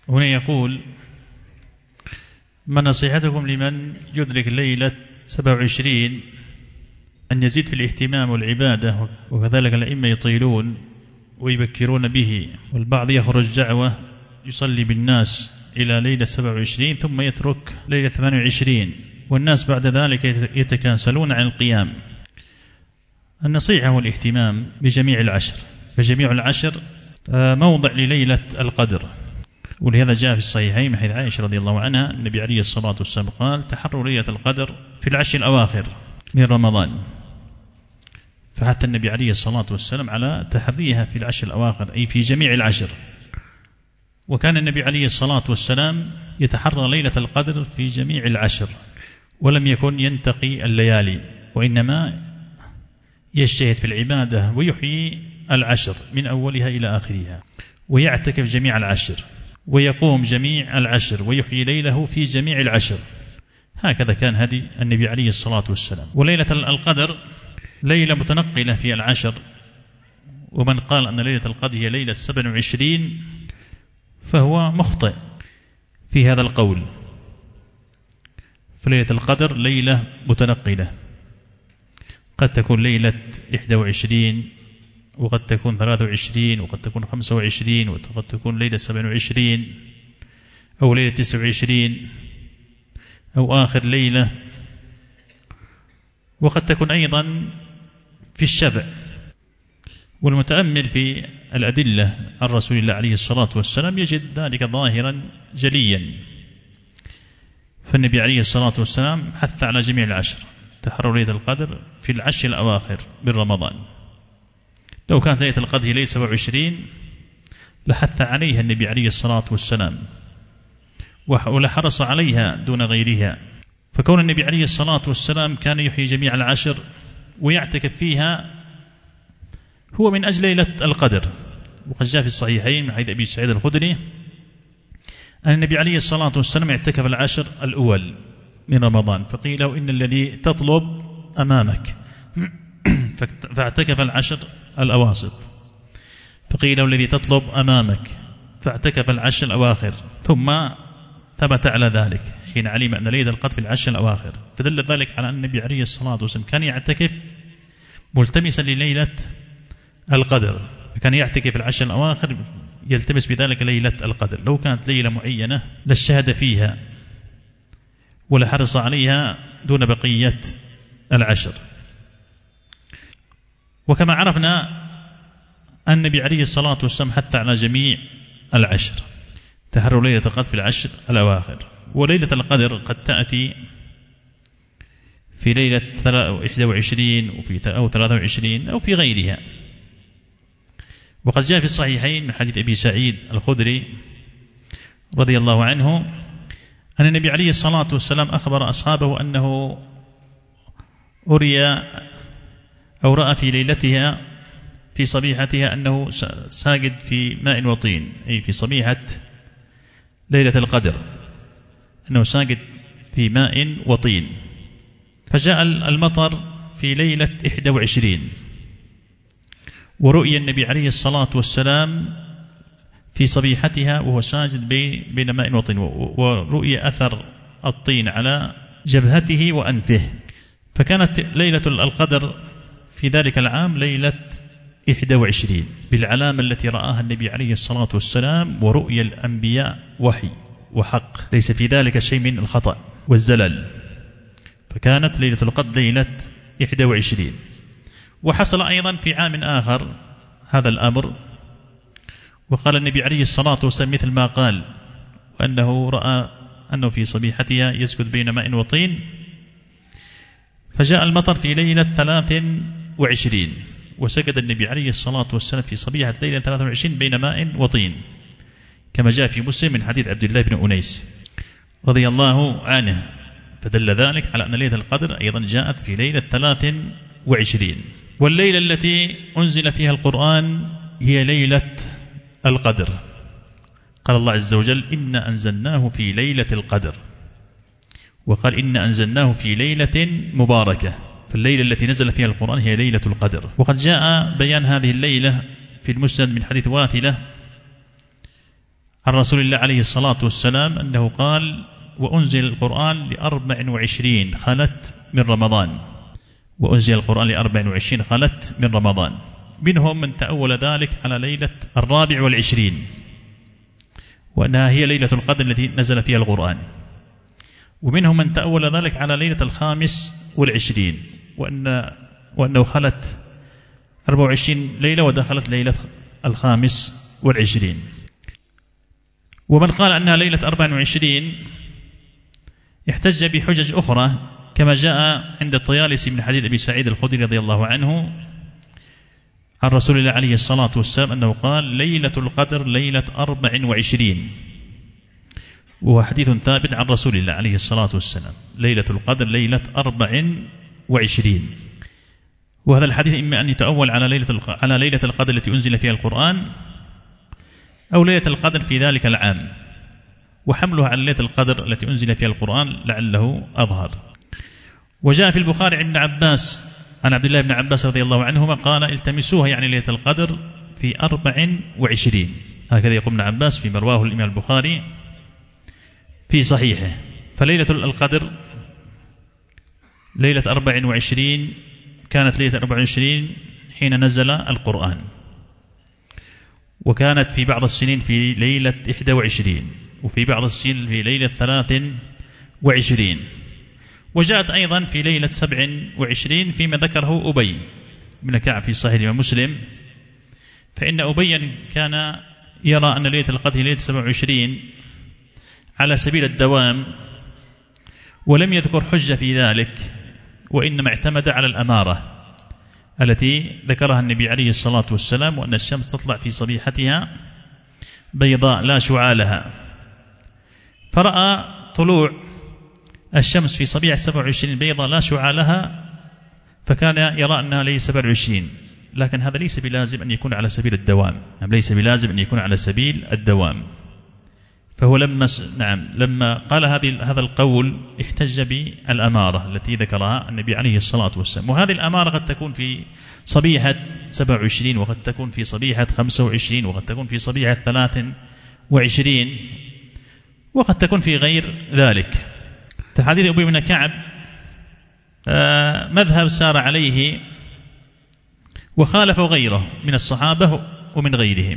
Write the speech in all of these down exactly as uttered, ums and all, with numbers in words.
هنا يقول: ما نصيحتكم لمن يدرك ليلة سبعة وعشرين أن يزيد في الاهتمام والعبادة، وكذلك الأئمة يطيلون ويبكرون به، والبعض يخرج دعوة يصلي بالناس إلى ليلة سبعة وعشرين ثم يترك ليلة ثمانية وعشرين، والناس بعد ذلك يتكاسلون عن القيام. النصيحة هو الاهتمام بجميع العشر، فجميع العشر موضع لليلة القدر، ولهذا جاء في الصحيحين من حديث عائشة رضي الله عنها النبي عليه الصلاة والسلام قال: تحروا ليلة القدر في العشر الأواخر من رمضان، فحتى النبي عليه الصلاة والسلام على تحريها في العشر الأواخر، أي في جميع العشر. وكان النبي عليه الصلاة والسلام يتحرى ليلة القدر في جميع العشر، ولم يكن ينتقي الليالي، وإنما يجتهد في العبادة ويحيي العشر من أولها إلى آخرها، ويعتكف جميع العشر، ويقوم جميع العشر، ويحيي ليله في جميع العشر. هكذا كان هدي النبي عليه الصلاة والسلام. وليلة القدر ليلة متنقلة في العشر، ومن قال أن ليلة القدر هي ليلة سبع وعشرين فهو مخطئ في هذا القول، فليلة القدر ليلة متنقلة، قد تكون ليلة إحدى وعشرين، وقد تكون ثلاثة وعشرين، وقد تكون خمسة وعشرين، وقد تكون ليلة سبع وعشرين، أو ليلة تسع وعشرين، أو آخر ليلة، وقد تكون أيضا في الشبع. والمتأمل في الأدلة عن رسول الله عليه الصلاة والسلام يجد ذلك ظاهرا جليا، فالنبي عليه الصلاة والسلام حث على جميع العشر، تحروا ليلة القدر في العشر الأواخر من رمضان. لو كانت ليلة القدر ليلة سبع وعشرين لحث عليها النبي عليه الصلاة والسلام، ولحرص عليها دون غيرها. فكون النبي عليه الصلاة والسلام كان يحيي جميع العشر ويعتكف فيها هو من أجل ليلة القدر. وقد جاء في الصحيحين من حديث أبي سعيد الخدري أن النبي عليه الصلاة والسلام اعتكف العشر الأول من رمضان، فقيل له: إن الذي تطلب أمامك، فاعتكف العشر الأواسط. فقيل له: الذي تطلب أمامك، فاعتكف العشر الأواخر. ثم ثبت على ذلك حين علم أن ليلة القدر في العشر الأواخر، فدل ذلك على أن النبي عليه الصلاة والسلام كان يعتكف ملتمسا لليلة القدر، فكان يعتكف العشر الأواخر يلتمس بذلك ليلة القدر. لو كانت ليلة معينة للشهد فيها ولحرص عليها دون بقية العشر. وكما عرفنا النبي عليه الصلاة والسلام حث على جميع العشر، تحروا ليلة القدر في العشر الأواخر. وليلة القدر قد تأتي في ليلة إحدى وعشرين أو ثلاثة وعشرين أو في غيرها. وقد جاء في الصحيحين من حديث أبي سعيد الخدري رضي الله عنه أن النبي عليه الصلاة والسلام أخبر أصحابه أنه أري أو رأى في ليلتها في صبيحتها أنه ساجد في ماء وطين، أي في صبيحة ليلة القدر أنه ساجد في ماء وطين. فجاء المطر في ليلة إحدى وعشرين، ورؤي النبي عليه الصلاة والسلام في صبيحتها وهو ساجد بين ماء وطين، ورؤي أثر الطين على جبهته وأنفه. فكانت ليلة القدر في ذلك العام ليلة إحدى وعشرين بالعلامة التي رآها النبي عليه الصلاة والسلام، ورؤيا الأنبياء وحي وحق، ليس في ذلك شيء من الخطأ والزلل. فكانت ليلة القدر ليلة إحدى وعشرين. وحصل أيضا في عام آخر هذا الأمر، وقال النبي عليه الصلاة والسلام مثل ما قال، وأنه رأى أنه في صبيحتها يسجد بين ماء وطين. فجاء المطر في ليلة ثلاث وعشرين، وسجد النبي عليه الصلاة والسلام في صبيحة ليلة ثلاث وعشرين بين ماء وطين، كما جاء في مسلم من حديث عبد الله بن أنيس رضي الله عنه. فدل ذلك على أن ليلة القدر أيضا جاءت في ليلة ثلاث وعشرين. والليلة التي أنزل فيها القرآن هي ليلة القدر. قال الله عز وجل: إنا أنزلناه في ليلة القدر، وقال: إنا أنزلناه في ليلة مباركة. فالليلة التي نزل فيها القرآن هي ليلة القدر. وقد جاء بيان هذه الليلة في المسند من حديث واثلة عن رسول الله عليه الصلاة والسلام أنه قال: وأنزل القرآن لأربع وعشرين خلت من رمضان. وأنزل القرآن لأربع وعشرين خلت من رمضان. منهم من تأول ذلك على ليلة الرابع والعشرين، وأنها هي ليلة القدر التي نزل فيها القرآن. ومنهم من تأول ذلك على ليلة الخامس والعشرين، وأن وأنه خلت أربع وعشرين ليلة ودخلت ليلة الخامس والعشرين. ومن قال أنها ليلة أربع وعشرين يحتج بحجج أخرى، كما جاء عند الطيالسي من حديث أبي سعيد الخدري رضي الله عنه عن رسول الله عليه الصلاة والسلام أنه قال: ليلة القدر ليلة أربع وعشرين. وهو حديث ثابت عن رسول الله عليه الصلاة والسلام: ليلة القدر ليلة أربع وعشرين. وهذا الحديث إما أن يتأول على ليلة على ليلة القدر التي أنزل فيها القرآن، أو ليلة القدر في ذلك العام، وحملها على ليلة القدر التي أنزل فيها القرآن لعله أظهر. وجاء في البخاري عن ابن عباس عن عبد الله بن عباس رضي الله عنهما قال: التمسوها يعني ليلة القدر في أربع وعشرين. هكذا يقول ابن عباس فيما رواه الإمام البخاري في صحيحه. فليلة القدر ليلة أربع وعشرين كانت ليلة أربع وعشرين حين نزل القرآن، وكانت في بعض السنين في ليلة إحدى وعشرين، وفي بعض السنين في ليلة ثلاث وعشرين، وجاءت أيضا في ليلة سبع وعشرين فيما ذكره أبي بن كعب في صحيح الإمام مسلم. فإن أبي كان يرى أن ليلة القدر ليلة سبع وعشرين على سبيل الدوام، ولم يذكر حجة في ذلك، وإنما اعتمد على الأمارة التي ذكرها النبي عليه الصلاة والسلام، وأن الشمس تطلع في صبيحتها بيضاء لا شعاع لها. فرأى طلوع الشمس في صبيحة سبع وعشرين بيضاء لا شعاع لها، فكان يرى أنها ليس سبع وعشرين. لكن هذا ليس بلازم أن يكون على سبيل الدوام، ليس بلازم أن يكون على سبيل الدوام. فهو لما نعم لما قال هذه هذا القول احتج بالأمارة التي ذكرها النبي عليه الصلاة والسلام. وهذه الأمارة قد تكون في صبيحة سبع وعشرين، وقد تكون في صبيحة خمسة وعشرين، وقد تكون في صبيحة ثلاث وعشرين، وقد تكون في غير ذلك. فحديث أبي بن كعب مذهب سار عليه وخالف غيره من الصحابة ومن غيرهم.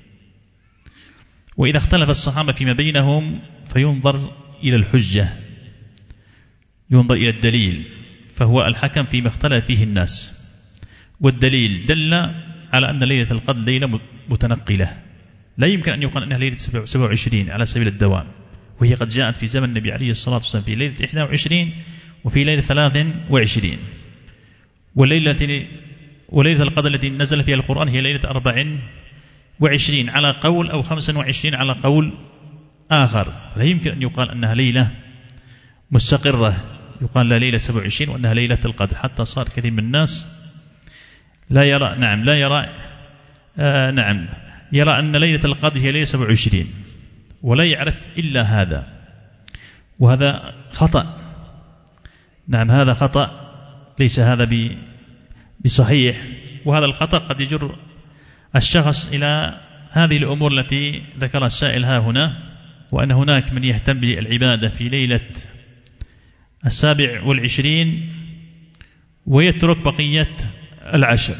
وإذا اختلف الصحابة فيما بينهم فينظر إلى الحجة، ينظر إلى الدليل، فهو الحكم فيما اختلف فيه الناس. والدليل دل على أن ليلة القدر ليلة متنقلة، لا يمكن أن يقال أنها ليلة سبع وعشرين على سبيل الدوام، وهي قد جاءت في زمن النبي عليه الصلاة والسلام في ليلة إحدى وعشرين وفي ليلة ثلاث وعشرين. والليلة وليلة القدر التي نزل فيها القرآن هي ليلة أربع وعشرين على قول، أو خمسة وعشرين على قول آخر. فلا يمكن أن يقال أنها ليلة مستقرة، يقال لا ليلة سبع وعشرين وأنها ليلة القدر، حتى صار كثير من الناس لا يرى نعم لا يرى آه نعم يرى أن ليلة القدر هي ليلة سبع وعشرين ولا يعرف إلا هذا، وهذا خطأ. نعم هذا خطأ، ليس هذا بصحيح. وهذا الخطأ قد يجر الشخص إلى هذه الأمور التي ذكرها السائل ها هنا، وأن هناك من يهتم بالعبادة في ليلة السابع والعشرين ويترك بقية العشر،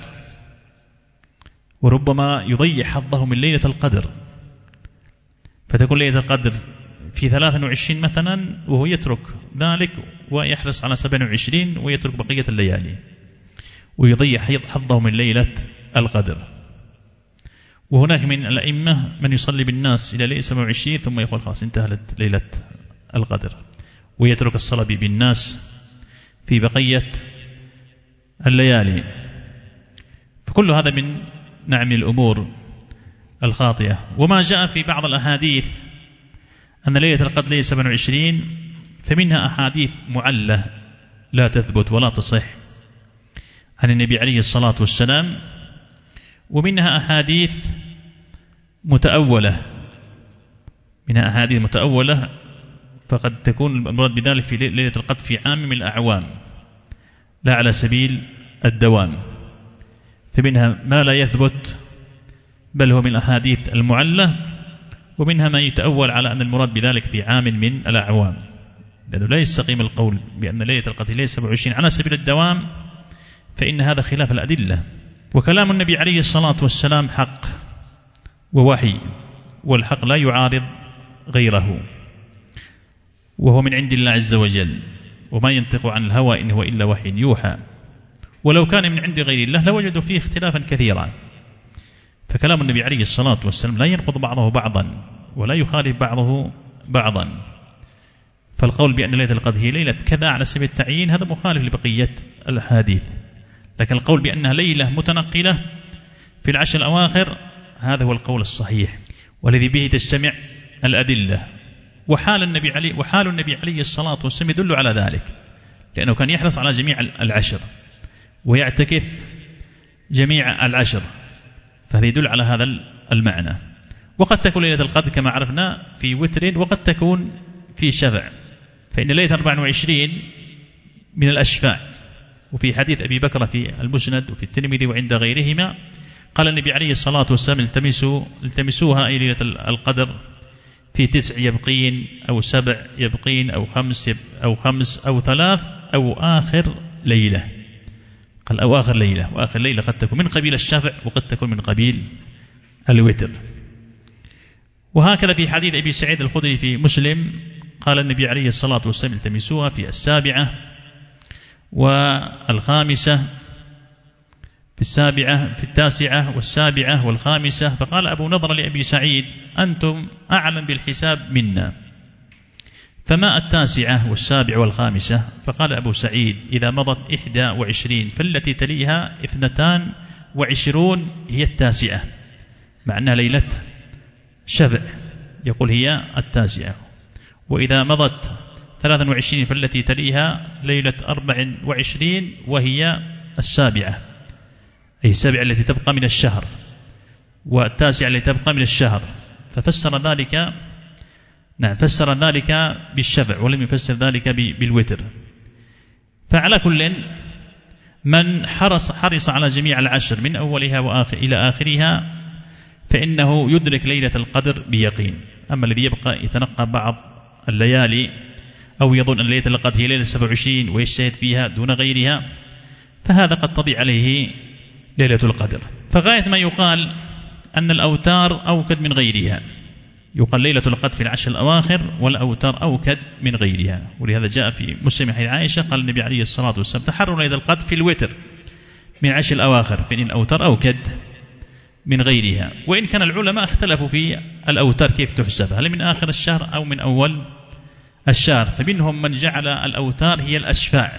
وربما يضيع حظه من ليلة القدر، فتكون ليلة القدر في ثلاث وعشرين مثلا وهو يترك ذلك ويحرص على سبع وعشرين ويترك بقية الليالي، ويضيع حظه من ليلة القدر. وهناك من الأئمة من يصلي بالناس إلى ليلة سبع وعشرين ثم يقول خلاص انتهت ليلة القدر، ويترك الصلاة بالناس في بقية الليالي. فكل هذا من نعم الأمور الخاطئة. وما جاء في بعض الأحاديث أن ليلة القدر ليلة سبع وعشرين فمنها أحاديث معلة لا تثبت ولا تصح عن النبي عليه الصلاة والسلام، ومنها أحاديث متأولة منها أحاديث متأولة فقد تكون المراد بذلك في ليلة القدر في عام من الأعوام لا على سبيل الدوام. فمنها ما لا يثبت بل هو من الأحاديث المعلة، ومنها ما يتأول على أن المراد بذلك في عام من الأعوام، لأنه لا يستقيم القول بأن ليلة القدر ليلة سبعة وعشرين على سبيل الدوام، فإن هذا خلاف الأدلة. وكلام النبي عليه الصلاة والسلام حق ووحي، والحق لا يعارض غيره، وهو من عند الله عز وجل، وما ينطق عن الهوى إن هو إلا وحي يوحى. ولو كان من عند غير الله لوجدوا فيه اختلافا كثيرا. فكلام النبي عليه الصلاة والسلام لا ينقض بعضه بعضا ولا يخالف بعضه بعضا. فالقول بأن ليلة القدر هي ليلة كذا على سبيل التعيين هذا مخالف لبقية الأحاديث، لكن القول بأنها ليلة متنقلة في العشر الأواخر هذا هو القول الصحيح، والذي به تجتمع الأدلة. وحال النبي عليه وحال النبي عليه الصلاة والسلام يدل على ذلك، لأنه كان يحرص على جميع العشر ويعتكف جميع العشر، فهذا يدل على هذا المعنى. وقد تكون ليلة القدر كما عرفنا في وتر، وقد تكون في شفع، فإن ليلة أربعة وعشرين من الأشفاع. وفي حديث أبي بكر في المسند وفي الترمذي وعند غيرهما قال النبي عليه الصلاة والسلام التمسوا التمسوها أي ليلة القدر في تسع يبقين أو سبع يبقين أو خمس أو خمس أو ثلاث أو آخر ليلة. قال أو آخر ليلة، وآخر ليلة قد تكون من قبيل الشفع وقد تكون من قبيل الوتر. وهكذا في حديث أبي سعيد الخدري في مسلم قال النبي عليه الصلاة والسلام التمسوها في السابعة والخامسة في السابعة في التاسعة والسابعة والخامسة. فقال أبو نضر لأبي سعيد أنتم أعلم بالحساب منا، فما التاسعة والسابعة والخامسة؟ فقال أبو سعيد إذا مضت إحدى وعشرين فالتي تليها اثنتان وعشرون هي التاسعة، مع أنها ليلة شفع يقول هي التاسعة. وإذا مضت ثلاثا وعشرين فالتي تليها ليلة أربع وعشرين وهي السابعة، أي السابعة التي تبقى من الشهر، والتاسعة التي تبقى من الشهر. ففسر ذلك نعم فسر ذلك بالشفع ولم يفسر ذلك بالوتر. فعلى كل من حرص حرص على جميع العشر من أولها وآخر إلى آخرها فإنه يدرك ليلة القدر بيقين. أما الذي يبقى يتنقى بعض الليالي أو يظن أن ليلة القدر هي ليلة سبع وعشرين ويجتهد فيها دون غيرها فهذا قد تضيع عليه ليلة القدر. فغاية ما يقال أن الأوتار أوكد من غيرها، يقال ليلة القدر في العشر الأواخر والأوتار أوكد من غيرها. ولهذا جاء في مسلم حديث عائشة قال النبي عليه الصلاة والسلام تحروا ليلة القدر في الوتر من عشر الأواخر، فإن الأوتار أوكد من غيرها. وإن كان العلماء اختلفوا في الأوتار كيف تحسب، هل من آخر الشهر أو من أول الشهر؟ فمنهم من جعل الأوتار هي الأشفاع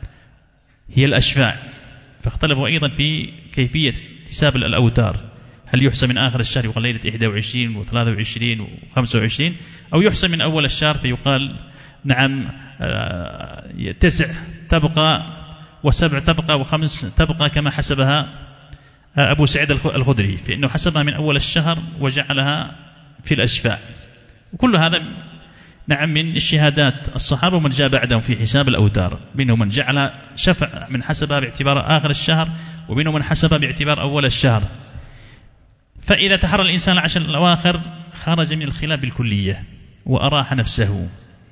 هي الأشفاع فاختلفوا أيضا في كيفية حساب الأوتار، هل يحسب من آخر الشهر يقال ليلة إحدى وعشرين وثلاثة وعشرين وخمسة وعشرين، أو يحسب من أول الشهر فيقال نعم تسع تبقى وسبع تبقى وخمس تبقى كما حسبها أبو سعيد الخدري، فإنه حسبها من أول الشهر وجعلها في الأشفاع. وكل هذا نعم من الشهادات الصحابة ومن جاء بعدهم في حساب الأوتار، منهم من جعل شفع من حسبها باعتبار آخر الشهر ومنهم من حسبها باعتبار أول الشهر. فإذا تحرى الإنسان العشر الأواخر خرج من الخلاف بالكلية وأراح نفسه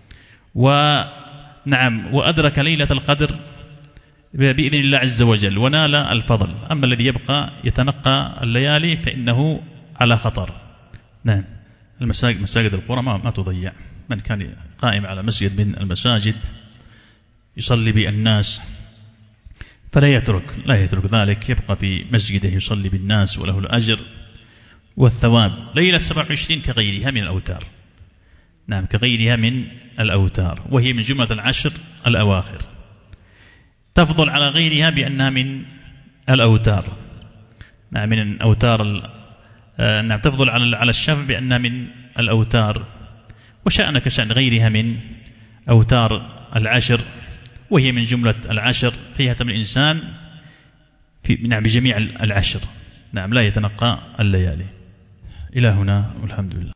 ونعم وأدرك ليلة القدر بإذن الله عز وجل ونال الفضل. أما الذي يبقى يتنقى الليالي فإنه على خطر. نعم المساجد مساجد القرى ما, ما تضيع. من كان قائم على مسجد من المساجد يصلي بالناس فلا يترك لا يترك ذلك، يبقى في مسجده يصلي بالناس وله الأجر والثواب. ليلة سبعة وعشرين كغيرها من الأوتار، نعم كغيرها من الأوتار، وهي من جملة العشر الأواخر، تفضل على غيرها بأنها من الأوتار، نعم من أوتار نعم تفضل على على الشفع بأنها من الأوتار، وشأن كشأن غيرها من أوتار العشر، وهي من جملة العشر فيهتم الإنسان في نعم بجميع العشر، نعم لا يتنقى الليالي. إلى هنا والحمد لله.